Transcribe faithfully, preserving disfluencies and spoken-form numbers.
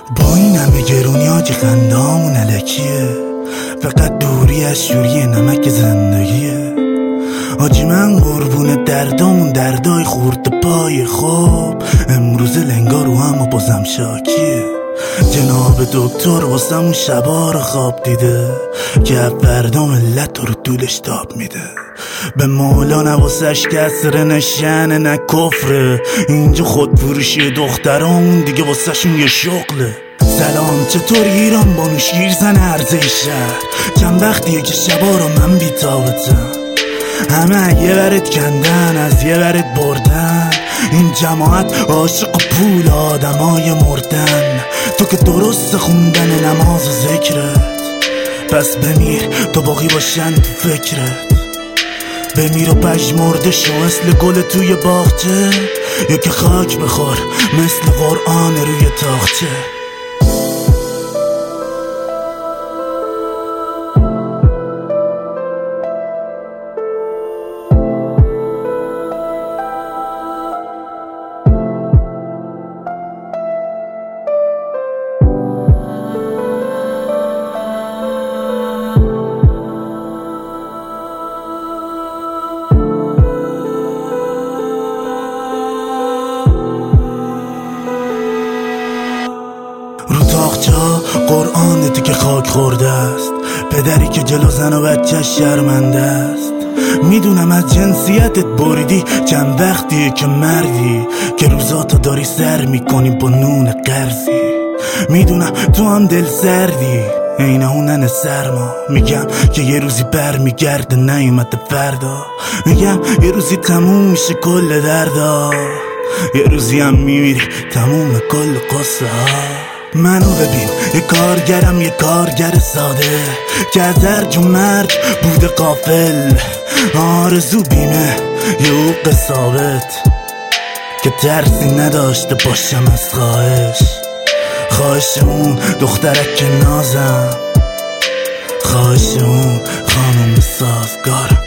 با این همه گرونی ها که خندامون علکیه، فقط دوری از شوری نمک زندگیه. آجی من قربون دردامون دردای خورد پای خواب، امروز لنگا رو هم و بازم شاکیه. جناب دکتر واسمون شبا رو خواب دیده که فردا ملت رو طولش تاب میده. به مولا نواسش کسره نشنه نه کفره، اینجا خودفروشی دخترامون دیگه واسه شون یه شغله. سلام چطور ایران بانو شیرزن عرضه شهر، چند وقتیه که شبا رو من بیتابتم. همه یه برد کندن از یه برد بردن، این جماعت عاشق پول آدمای مردن. تو که درست خوندن نماز و ذکرت، پس بمیر تو باقی باشن تو فکرت. بمیر و پژمرده شو مثل گل توی باغچه، یا که خاک بخور مثل قرآن روی تاخچه. رو تاقچا قرآنتی که خاک خورده است، پدری که جلو زن و بچه‌ش شرمنده است. میدونم از جنسیتت بریدی، چند وقتیه که مردی که روزاتو داری سر میکنی با نون قرضی. میدونم تو هم دل سردی این اونن سرما، میگم که یه روزی بر میگرده نیومده فردا. میگم یه روزی تموم میشه کل دردا، یه روزی هم میمیری تموم کل قصه ها. منو ببین یه کارگرم، یه کارگر ساده که از هرج و مرج بوده غافل. آرزو بیمه یه حقوق ثابت که ترسی نداشته باشم از خواهش. خواهش اون دخترک نازم، خواهش اون خانم سازگارم.